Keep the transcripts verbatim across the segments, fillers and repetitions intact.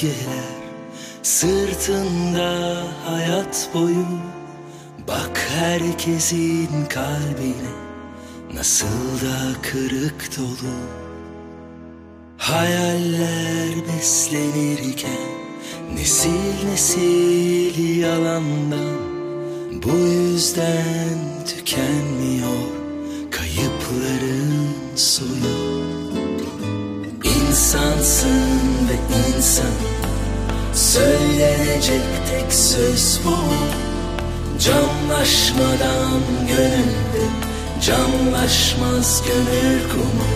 gölgeler sırtında hayat boyu. Bak herkesin kalbine nasıl da kırık dolu. Hayaller beslenirken nesil nesil yalandan, bu yüzden tükenmiyor kayıpların soyu. İnsansın ve insan, söylenecek tek söz bu. Camlaşmadan gönülde camlaşmaz gönül kumu.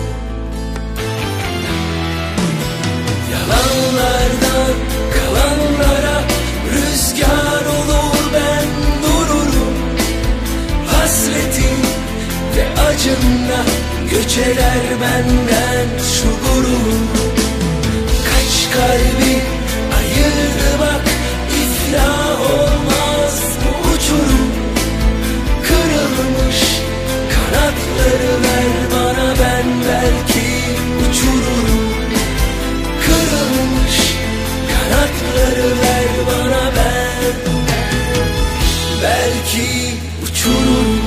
Yalanlardan kalanlara rüzgar olur ben dururum. Hasretin ve acınla göç eder benden şu gurur. Kaç kalbi ayırdı bak, iflah olmaz bu uçurum. Kırılmış kanatları ver bana, ben belki uçururum. Kırılmış kanatları ver bana, ben belki uçururum.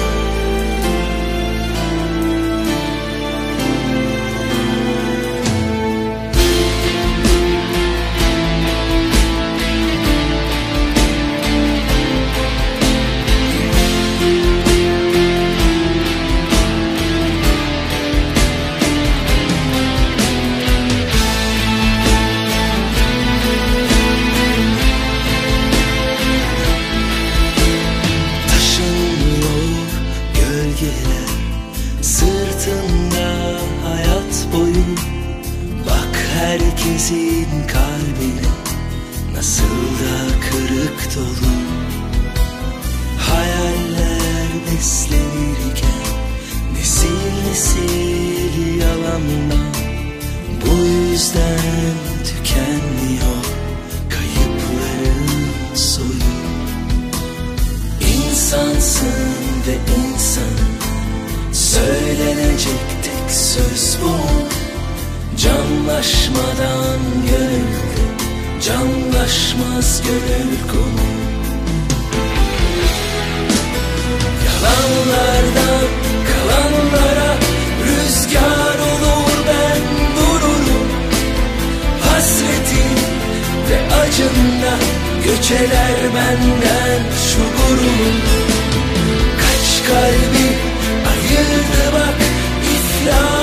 Sırtında hayat boyu. Bak herkesin kalbine nasıl da kırık dolu. Hayaller beslenirken nesil nesil yalandan, bu yüzden tükenmiyor kayıpların soyu. İnsansın ve insan, söylenecek tek söz bu. Camlaşmadan gönülde camlaşmaz gönül kumu. Yalanlardan kalanlara rüzgar olur ben dururum. Hasretin ve acınla göç eder benden şu gurur. Kaç kalbi ayırdı bak, iflah